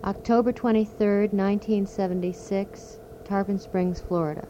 October 23rd, 1976, Tarpon Springs, Florida.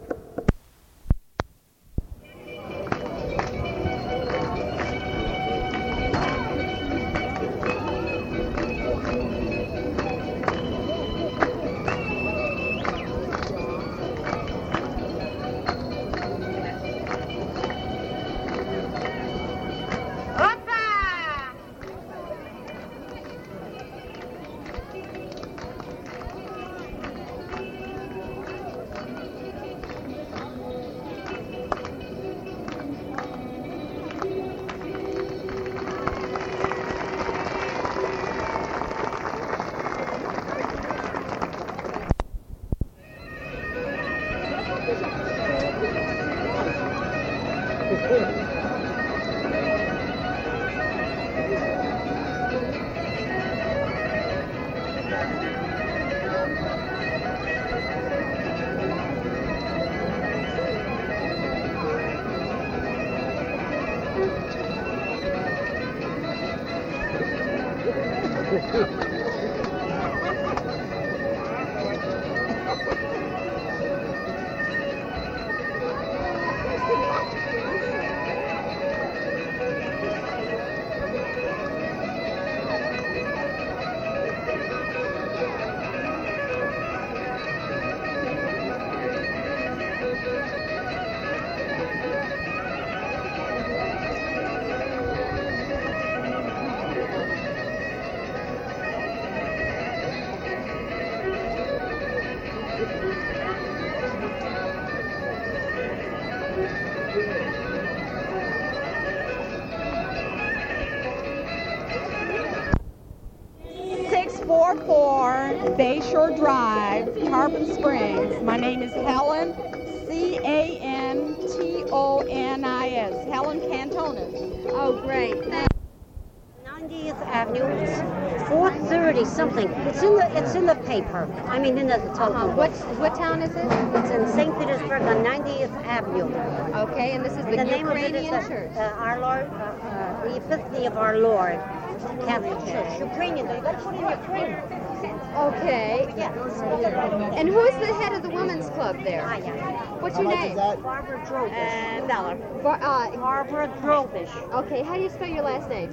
Bayshore Drive, Tarpon Springs. My name is Helen, Cantonis. Helen Cantonis. Oh, great. 90th Avenue is 430 something. It's in the paper. I mean, in the telephone. What town is it? It's in St. Petersburg on 90th Avenue. Okay, and this is the Ukrainian church. Our Lord, the Epiphany of Our Lord, Catholic Church. Ukrainian. You got to put in Ukrainian. Okay. Yeah. And who's the head of the women's club there? What's your name? Barbara Drobish. Bella. Barbara Drobish. Okay, how do you spell your last name?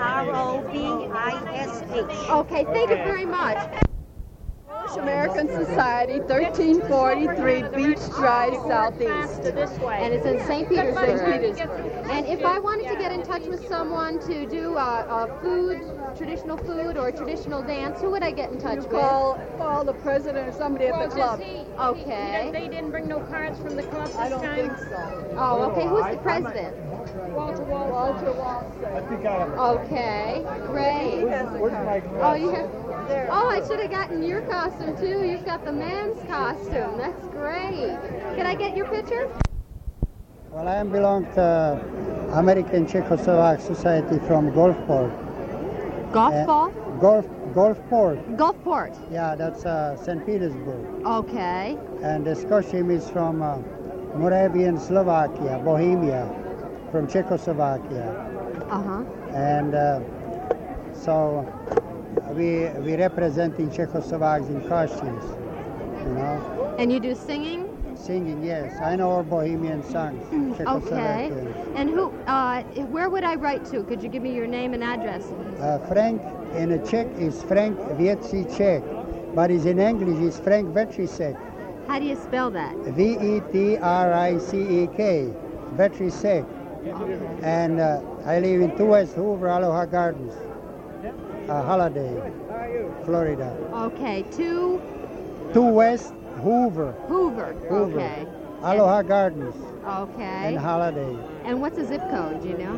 Drobish. Okay, thank you very much. American Society, 1343 Beach Drive, Southeast. And it's in St. Petersburg. And if I wanted to get in touch with someone to do a traditional food or a traditional dance, who would I get in touch with? Call the president or somebody at the club. Okay. They didn't bring no cards from the club this time? I don't think so. Oh, okay. Who's the president? Walter Walsh. Okay, great. Oh, you have. Oh, I should have gotten your costume too. You've got the men's costume. That's great. Can I get your picture? Well, I belong to American Czechoslovak Society from Gulfport. Gulfport? Gulfport. Gulfport. Yeah, that's St. Petersburg. Okay. And the costume is from Moravian Slovakia, Bohemia, from Czechoslovakia. Uh-huh. And so we representing Czechoslovaks in costumes, you know. And you do singing? Singing, yes. I know all Bohemian songs. Okay. And where would I write to? Could you give me your name and address? Frank in Czech is Frank Větříček, but in English is Frank Vetrisek. How do you spell that? Vetricek, Vetrisek. Okay. And I live in 2 West Hoover, Aloha Gardens, Holiday, Florida. Okay, 2 West Hoover. Hoover. Okay. Aloha Gardens. Okay. And Holiday. And what's the zip code, do you know?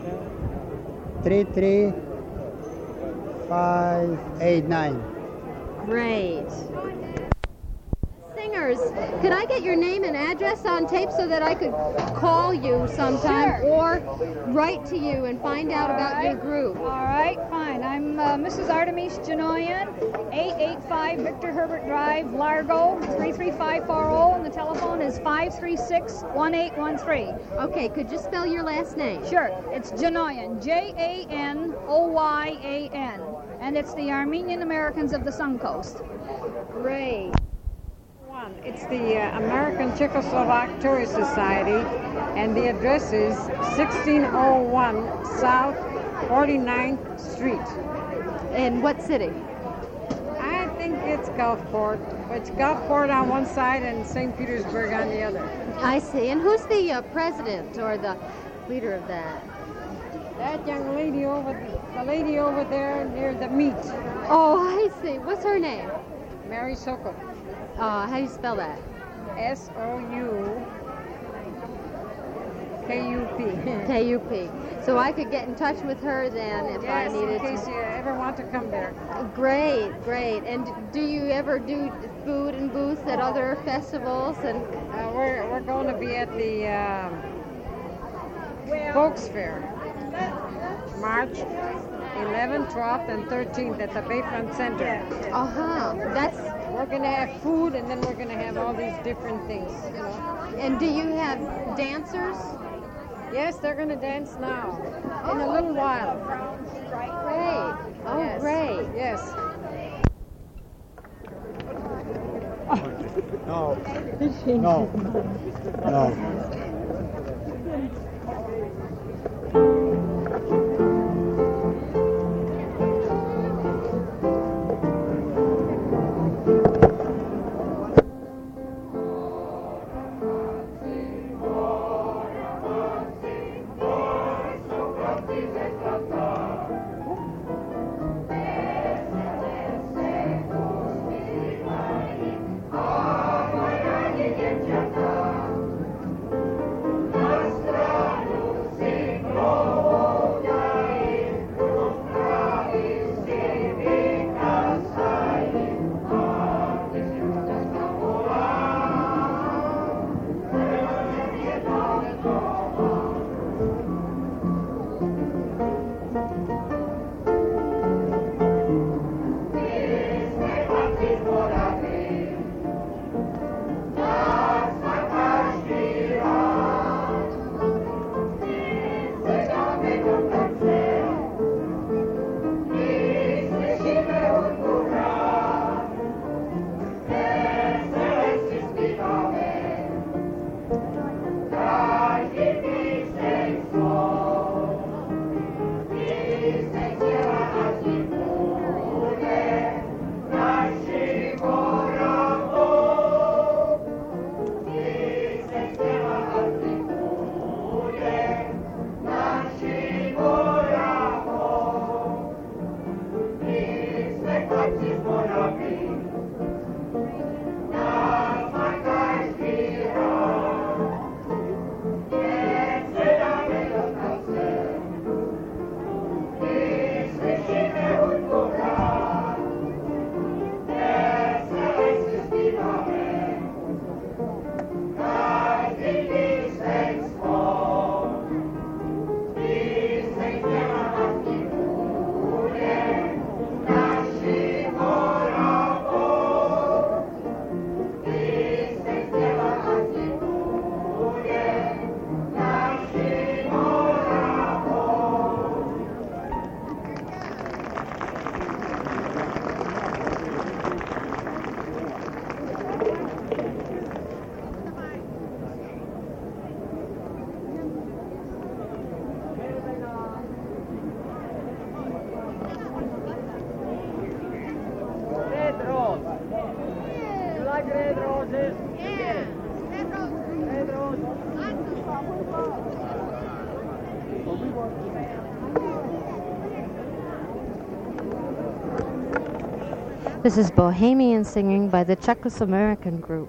33589. Great. Singer singers. Could I get your name and address on tape so that I could call you sometime or write to you and find out about your group? All right, fine. I'm Mrs. Artemis Janoyan, 885 Victor Herbert Drive, Largo, 33540, and the telephone is 536-1813. Okay, could you spell your last name? Sure, it's Janoyan, Janoyan, and it's the Armenian Americans of the Suncoast. Great. It's the American Czechoslovak Tourist Society, and the address is 1601 South 49th Street. In what city? I think it's Gulfport. It's Gulfport on one side and St. Petersburg on the other. I see. And who's the president or the leader of that? That young lady the lady over there near the meat. Oh, I see. What's her name? Mary Sokol. How do you spell that? Soukkup. K-U-P. So I could get in touch with her then if I needed in case to. you ever want to come there. Great, great. And do you ever do food and booths at other festivals? And we're going to be at the Folks Fair, March 11th, 12th, and 13th at the Bayfront Center. We're going to have food, and then we're going to have all these different things. You know. And do you have dancers? Yes, they're going to dance now in a little while. Great. Oh, yes. Great. Yes. No. No. No. This is Bohemian singing by the Czechoslovakian group.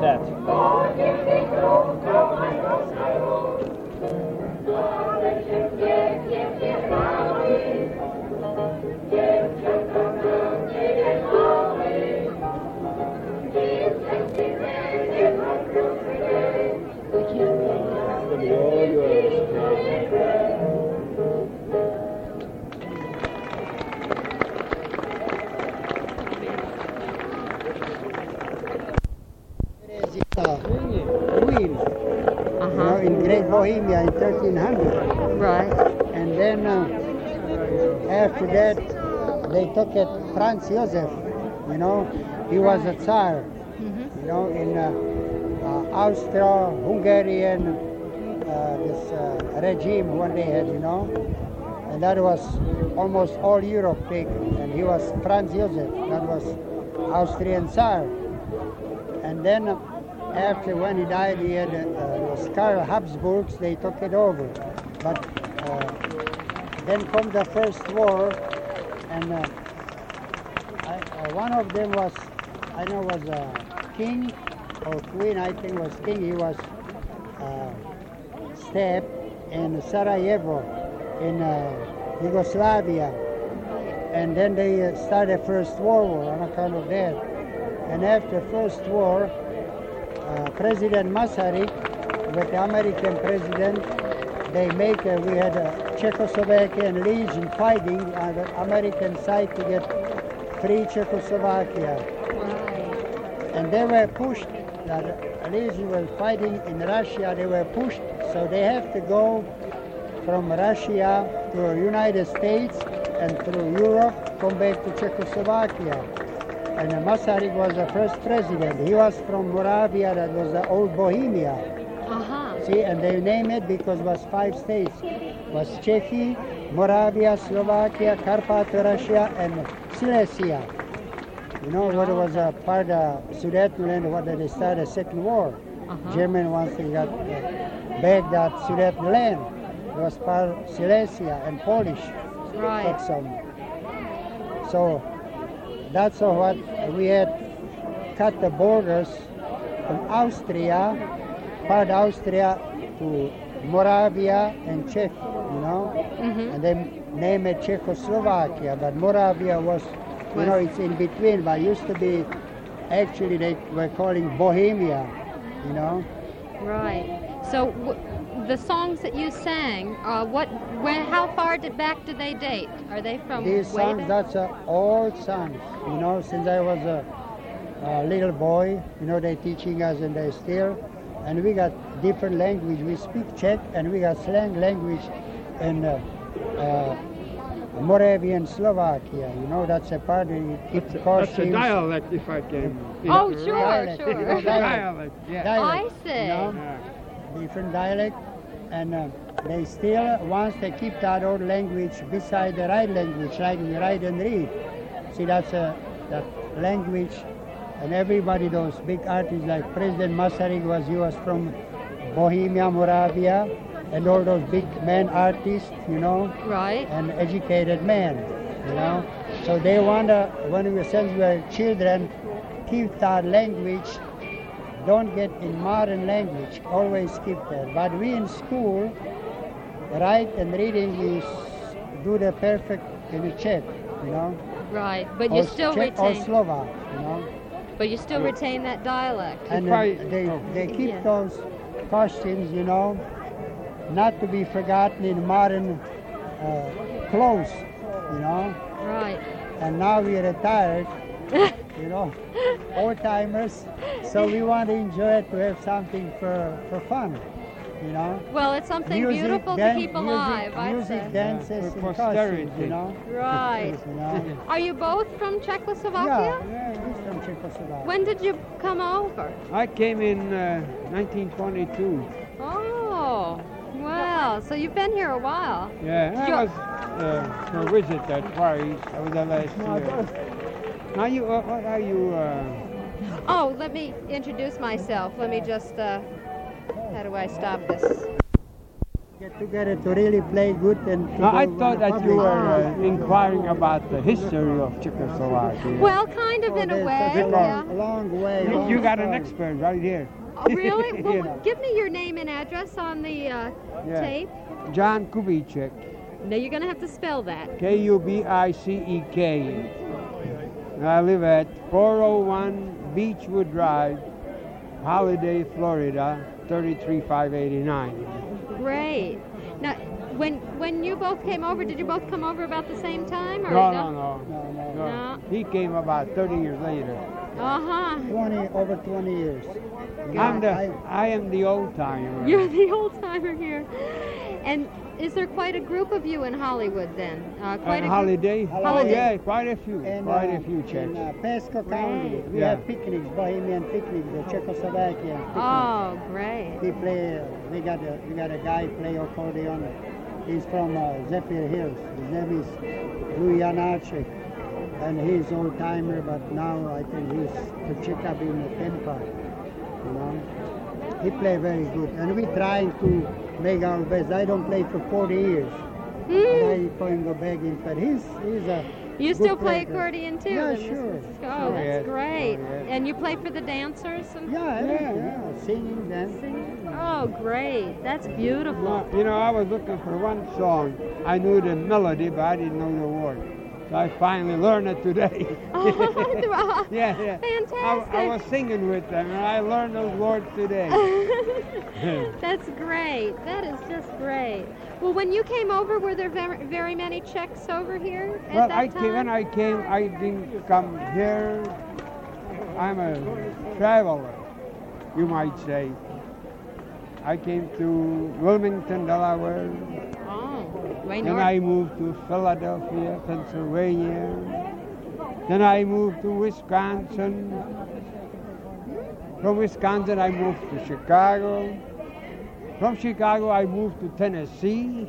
that. Queen, in Great Bohemia in 1300. Right. And then after that, they took it Franz Josef. He was a Tsar. In Austro-Hungarian this regime when they had, and that was almost all Europe big. And he was Franz Josef. That was Austrian Tsar. And then after when he died, he had was Karl Habsburgs. They took it over, but then come the First War, and one of them was, I know, was a king or queen. I think was king. He was stabbed in Sarajevo, in Yugoslavia, and then they started First World War on account of that. And after First War, President Masaryk with the American president, we had a Czechoslovakia and Legion fighting on the American side to get free Czechoslovakia. And they were pushed, the Legion was fighting in Russia, they were pushed, so they have to go from Russia to the United States and through Europe, come back to Czechoslovakia. And Masaryk was the first president. He was from Moravia, that was the old Bohemia. See, and they named it because it was 5 states. It was Czechy, Moravia, Slovakia, Carpatho, Russia, and Silesia. What was a part of Sudetenland, what they started the Second War. German once they got back that Sudetenland. It was part of Silesia and Polish. Right. So that's what we had cut the borders from Austria, part Austria to Moravia and Czech, and then named it Czechoslovakia, but Moravia was, it's in between, but it used to be, actually they were calling Bohemia, Right. So the songs that you sang, how far back do they date? Are they from these songs? That's old songs. Since I was a little boy, they're teaching us, and they still, and we got different language. We speak Czech, and we got slang language in Moravian Slovakia. That's a part of it. That's a dialect, if I can. Oh, sure. Dialect, yeah. Dialect, I see. Different dialect, and they still, once they keep that old language beside the right language, like we write and read. See, that's that language, and everybody, those big artists like President Masaryk he was from Bohemia, Moravia, and all those big men artists, right, and educated men, So they want to, since we were children, keep that language. Don't get in modern language, always keep that. But we in school, write and reading, we do the perfect in the Czech, Right, but you still Czech retain. or Slovak, But you still retain that dialect. And they keep those costumes, not to be forgotten in modern clothes, Right. And now we're retired. Old timers, so we want to enjoy it, to have something for fun, Well, it's something beautiful to keep alive, I say. Music, dances, and costumes, Right. Are you both from Czechoslovakia? Yeah, he's from Czechoslovakia. When did you come over? I came in 1922. Oh, well, so you've been here a while. Yeah, I was for a visit at Paris. I was there last year. Now what are you? Oh, let me introduce myself. Let me just, how do I stop this? get together to really play good and to No, I go thought on a that you public- were inquiring about the history of Czechoslovakia. Well, kind of in a There's way, such a yeah. long way. You, long you got an story. expert right here. Oh, really? Well, Yeah. give me your name and address on the tape. John Kubicek, Now you're going to have to spell that. Kubicek. I live at 401 Beechwood Drive, Holiday, Florida, 33589. Great. Now, when you both came over, did you both come over about the same time? Or No. No. He came about 30 years later. Uh-huh. Over 20 years. I am the old timer. You're the old timer here. And is there quite a group of you in Hollywood then? Quite a Holiday? Group? Oh, yeah, quite a few. And, quite a few Czechs. In Pasco County, we Yeah. have picnics, Bohemian picnics, the Czechoslovakian picnics. Oh, great. We got a guy play accordion. He's from Zephyr Hills. His name is Louis Janacek. And he's old timer, but now I think he's to check up in Tampa. You know, he play very good, and we trying to make our best. I don't play for 40 years. But I going go back in, but he's a. You good still play player. accordion too? Yeah, then? sure. Oh, that's yes. great. Oh, yes. And you play for the dancers? And Yeah, singing, dancing. Oh, great. That's beautiful. Well, you know, I was looking for one song. I knew the melody, but I didn't know the word. So I finally learned it today. Oh, yeah. fantastic. I was singing with them, and I learned those words today. That's great. That is just great. Well, when you came over, were there very, very many Czechs over here at Well, that time? when I came, I didn't come here. I'm a traveler, you might say. I came to Wilmington, Delaware. Oh, way Then north. I moved to Philadelphia, Pennsylvania. Then I moved to Wisconsin. From Wisconsin, I moved to Chicago. From Chicago, I moved to Tennessee.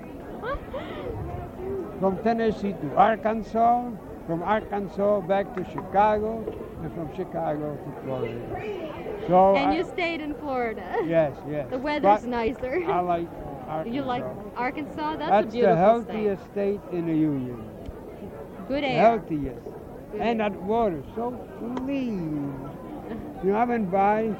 From Tennessee to Arkansas. From Arkansas back to Chicago. And from Chicago to Florida. So And you stayed in Florida. Yes. The weather's But nicer. I like Arkansas. You like Arkansas? That's a That's the beautiful healthiest state in the union. state. Good air. Healthiest. And that water so clean. You know, I went by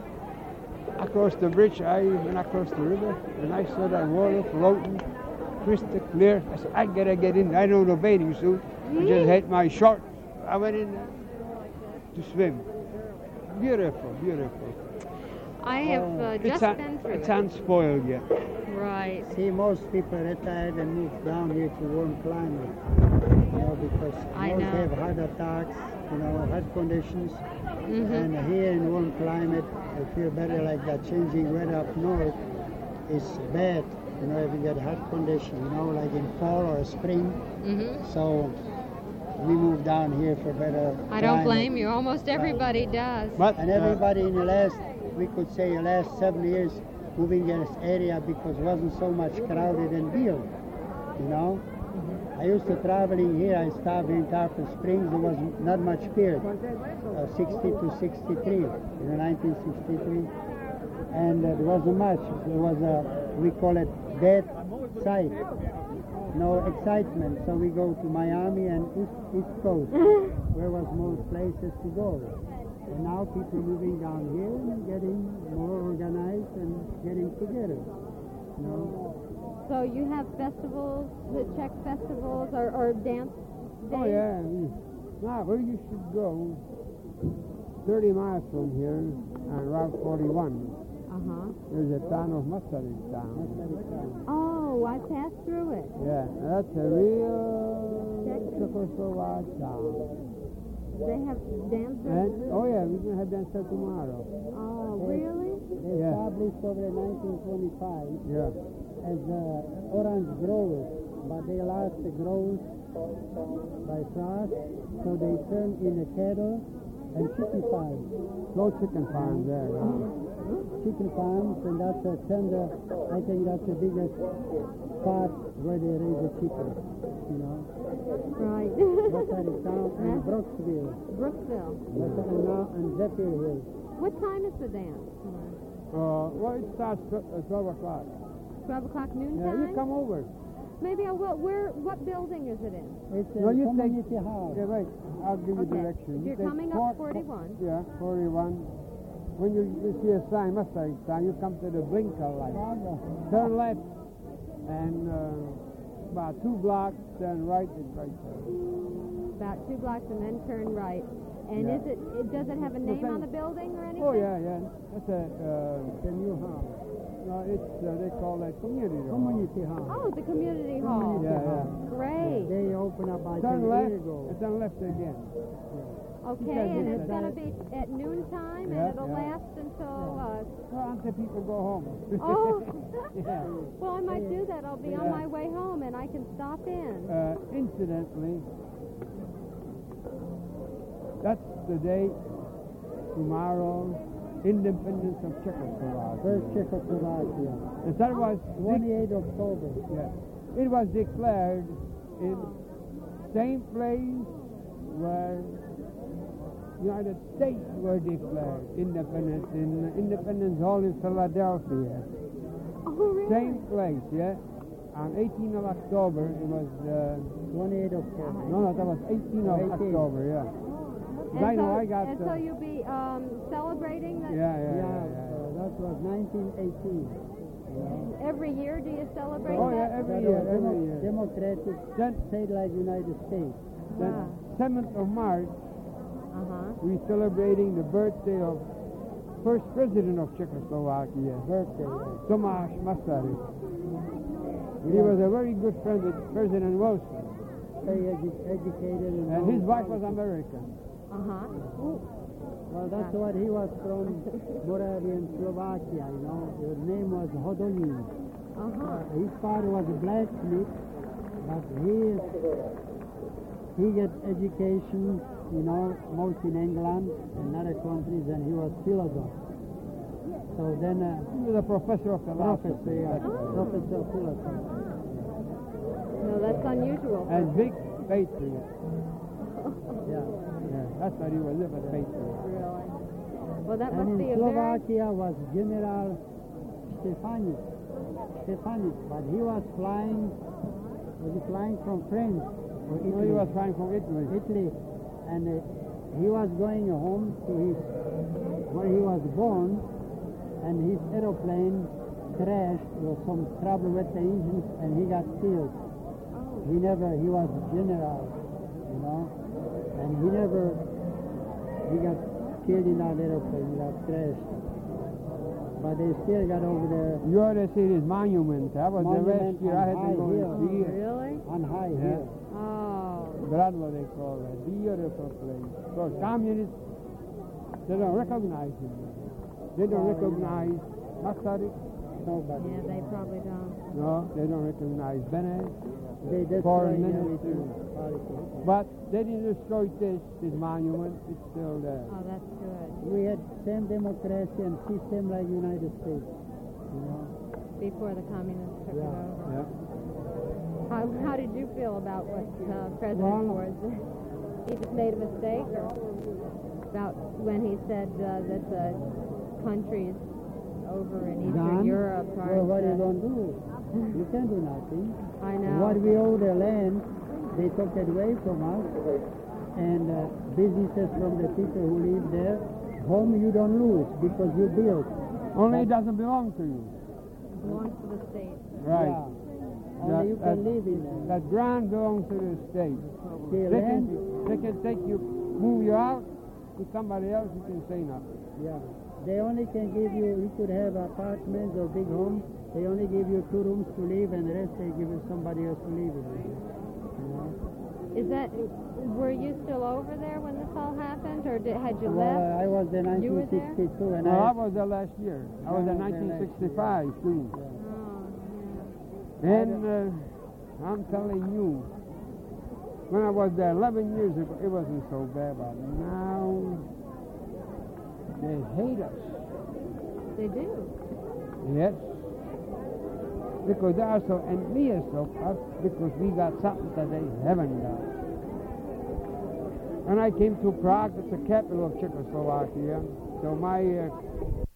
across the bridge, I went across the river, and I saw that water floating, crystal clear. I said, I gotta get in. I don't know bathing suit. I just had my shorts. I went in there to swim. Beautiful, beautiful. I have just been through It's it. unspoiled yet. Right. See, most people retired and moved down here to warm climate. You know, because I most know. have heart attacks, you know, heart conditions. Mm-hmm. And here in warm climate, I feel better like that changing weather up north is bad. You know, if you get heart condition, you know, like in fall or spring. Mm-hmm. So we moved down here for better I don't climate. blame you. Almost everybody does. But And everybody in the last, we could say the last 7 years, moving in this area because it wasn't so much crowded and built, you know. I used to traveling here, I stopped in Tarpon Springs, there was not much period, 60 to 63, in 1963. And there wasn't much, there was a, we call it dead site, no excitement. So we go to Miami and East Coast, where was more places to go. And now people moving down here and getting more organized and getting together. You know? So you have festivals, the Czech festivals, or dance days? oh yeah, now where you should go, 30 miles from here on Route 41. Uh-huh. There's a town of Masaryk town. Oh, I passed through it. Yeah, that's a real Czechoslovak town. They have dancers? And, oh yeah, we're going to have dancer tomorrow. Oh, really? They Yeah. established over 1925 Yeah. as orange growers, but they lost the growers by frost, so they turned in a cattle and chicken farms. No chicken farm there. Chicken farms, and that's a tender, I think that's the biggest spot where they raise the chicken, you know. Right. Masaryk town and Brooksville. Brooksville. And now and Zephyr Hills. What time is the dance? Well, it starts at 12 o'clock. 12 o'clock Yeah, noontime? you come over. Maybe I will. What building is it in? It's a No, you community house. Yeah, right. I'll give you Okay. directions. You're Take coming up 41. Yeah, 41. When you see a sign, Mustang sign, you come to the blinker light. Turn left, and about 2 blocks, turn right, it's right there. About 2 blocks and then turn right. And Yeah. does it have a name on the building or anything? Oh, yeah. That's The new house. no, it's, they call that community hall. Community house. Oh, the community hall. Yeah. Great. They opened up about Turn 10 left, years ago. and turn left again. Okay, Yeah, and yeah, it's yeah. going to be at noontime, Yeah, and it'll yeah. last until... Well, until people go home. Oh, Yeah. well, I might do that. I'll be on Yeah. my way home, and I can stop in. Incidentally, that's the date, tomorrow, independence of Czechoslovakia. First Czechoslovakia. And that was 28 October. it was declared in same place where United States were declared independence in Independence Hall in Philadelphia. Oh, really? Same place, yeah. On 18th of October, it was. 28 October. No, that was 18th of 18th. October, yeah. And I know so, I got. and so you'll be celebrating that Yeah. That was 1918. every year. Do you celebrate Oh, that? yeah, every That year, was every year. Democratic Then, state like United States. then Wow. 7th of March, Uh-huh. we're celebrating the birthday of first president of Czechoslovakia, Birthday. Tomáš Masaryk. He was a very good friend with President Wilson, Very educated. and his wife was American. Uh-huh. Well, that's what he was from Moravian Slovakia, you know. His name was Hodonín. Uh-huh. His father was a blacksmith, but he get education, you know, most in England and other countries, and he was philosopher. So then, He was a professor of philosophy. professor of philosophy. No, that's unusual. And big patriot. Yeah. Yeah, that's what he was, a patriot. Really? Well, that And must be in a very... Slovakia was General Stefanik, but he was flying from France or No, Italy? he was flying from Italy. Italy, and he was going home to where he was born, and his aeroplane crashed. There was some trouble with the engines, and he got killed. He was general, you know, and he got killed in that aeroplane. He got crashed. But they still got over there You ought to see his monument. That was the last Monument year I had on to go High and see it. Really? on high Yeah. hill. Oh. Bradlow, they call that. Beautiful place. Because communists, they don't recognize him. They don't recognize Masaryk. Nobody. Yeah, they probably don't. No, they don't recognize Bennett. They Foreign destroyed minister. everything. Politics. But they didn't destroy his monument. It's still there. Oh, that's good. We had same democracy and system like United States. You know? Before the communists took it Yeah. over. Yeah. How did you feel about what President Well- Ford said? He just made a mistake, or about when he said that the countries over in Eastern Done. Europe Well, aren't... what are you going to do? You can't do nothing. I know. What we owe the land, they took it away from us. And businesses from the people who live there, home you don't lose because you build. Only it doesn't belong to you. belongs to the state. Right. Yeah. Only you can live in there. That ground belongs to the state. The They land, can take you, move you out to somebody else. You can say nothing. yeah. They only can give you could have apartments or big homes. They only give you 2 rooms to live and the rest they give you somebody else to live in. You know? Is that... Were you still over there when this all happened, or had you Well, left? I was there in You were there? 1962 and No, I I was there last year. I was Yeah, in I was there last 1965 too. Oh, And I'm telling you, when I was there 11 years ago, it wasn't so bad, but now they hate us. yeah. They do. Yes. Because they are so envious of us because we got something that they haven't got. When I came to Prague, it's the capital of Czechoslovakia, so my